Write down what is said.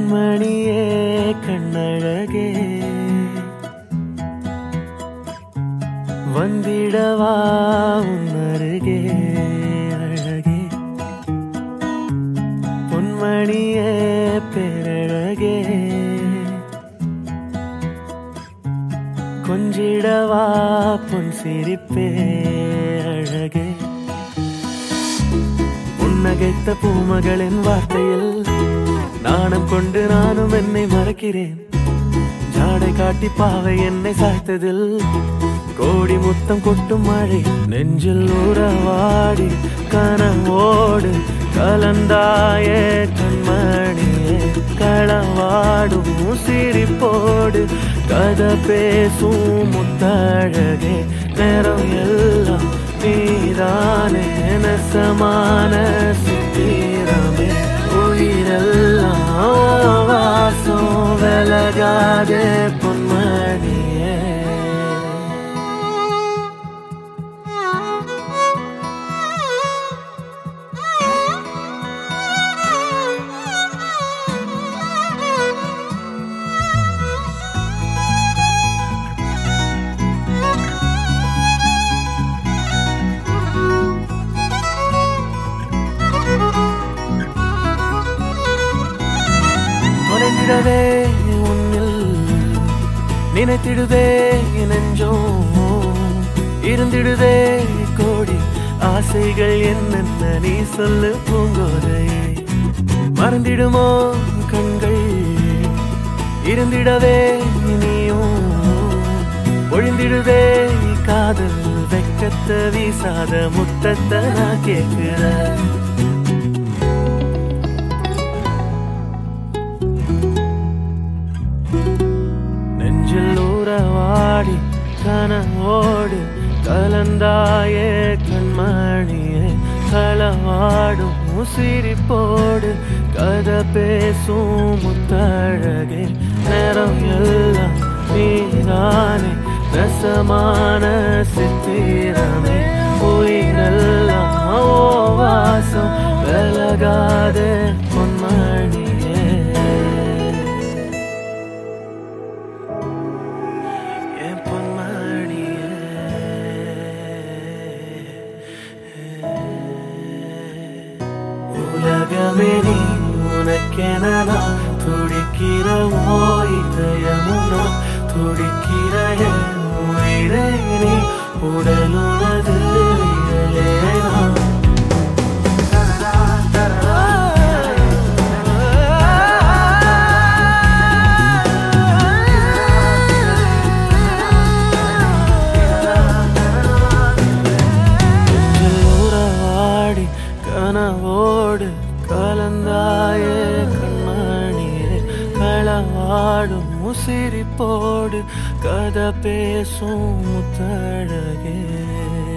பொன்மணியே கண்ணழகே வந்திடவா உன்னருகே அழகே பொன்மணியே பேரழகே கொஞ்சிடவா பொன் சிரிப்பே அழகே புன்னகைத்த பூமகளின் வார்த்தையில் நாணம் கொண்டு நானும் என்னை மறக்கிறேன் ஜாடை காட்டி பாவை என்னை சாய்த்ததில் கோடி முத்தம் கொட்டும் மழை நெஞ்சில் உறவாடி கனவோடு கலந்தாயே கண்மணியே களவாடும் சிரிப்போடு கதை பேசும் முத்தழகே நேரம் எல்லாம் நீதானே நெசமான சித்திரமே உயிரெல்லாம் வாசம் விலகாதே பொன்மணியே தொலைந்திடவே உன்னில் நினைத்திடுதே நெஞ்சோம் இருந்திடுதே கோடி ஆசைகள் என்னென்ன நீ சொல்லு பூங்கோதை மறந்திடுமோ கண்கள் இருந்திடவே நீயும் ஒழிந்திடுதே காதல் வெக்கத்த வீசாத முத்தத்தை நான் கேட்கிற நெஞ்சில் உறவாடி கனவோடு கலந்தாயே கண்மணியே களவாடும் சிரிப்போடு கதை பேசும் முத்தழகே நேரம் எல்லாம் நீதானே ரசமான சித்திரமே உயிரெல்லாம் வாசம் விலகாதே பொன்மணியே என் பொன்மணியே உலகமே நீ உனக்கென நான் துடிக்கிற இதயமுனா துடிக்கிற உயிரை நீ உடலுனது உறவாடி கனவோடு கலந்தாயே கண்மணியே களவாடும் சிரிப்போடு கதை பேசும் முத்தழகே